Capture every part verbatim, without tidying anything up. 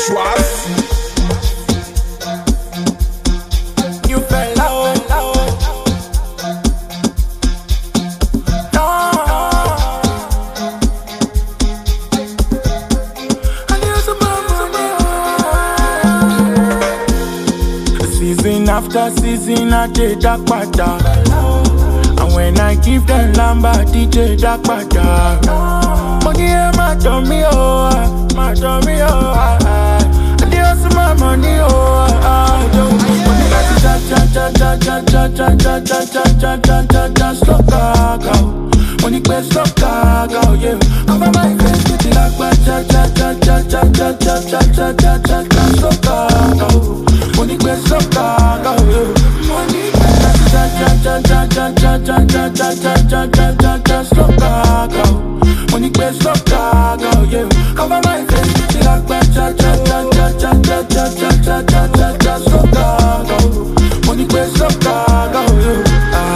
Schwarz. You fell out, out. No. I knew some more. Season after season, I did that pada. And when I give them lamba, D J that pada. Money ain't my tummy, oh, my tummy, oh. I deal some my money, oh, I don't. Money like cha cha cha cha cha cha cha cha cha cha cha cha cha cha slow gaga. Money play slow gaga, yeah. Cover my face with the like cha cha cha cha cha cha cha cha cha cha cha cha slow gaga. Money play slow gaga, yeah. Money play cha cha cha cha cha cha cha cha cha cha cha cha cha slow gaga. Money play slow gaga, yeah. Cover my face with the like cha cha cha cha cha cha cha cha cha cha cha cha slow gaga. Money play slow gaga, yeah.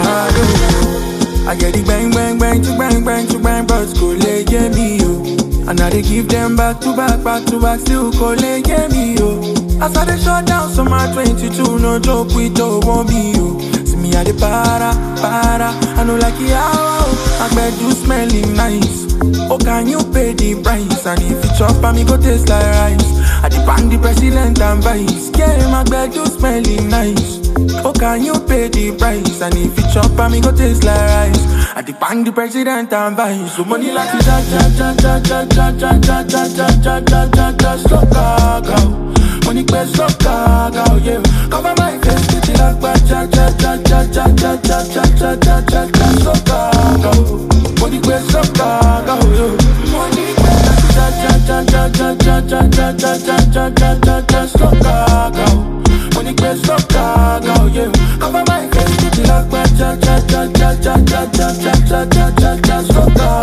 I get the bang bang bang to bang bang to bang, but go lay get me yo. And I they give them back to back, back to back, still go lay get me yo. As I they shut down some my twenty-two, no joke we don't want me yo. See me at the para, para, I know like it how I bet you smelling nice. Oh, can you pay the price? And if you chop and me go taste like rice. I depend the president and vice. Yeah, my bed you smelling nice. Oh, can you pay the price? And if you chop and me go taste like rice. I depend the president and vice. So money like cha cha cha cha cha cha cha cha cha cha cha cha cha cha slow gaga. Money play slow gaga, yeah. Cover my face with the like cha cha cha cha cha cha cha cha cha cha cha cha slow gaga. Money play slow gaga, yeah. Money play cha cha cha cha cha cha cha cha cha cha cha cha cha slow gaga. Money play slow gaga, yeah. Cover my face with the like cha cha cha cha cha cha cha cha cha cha cha slow gaga.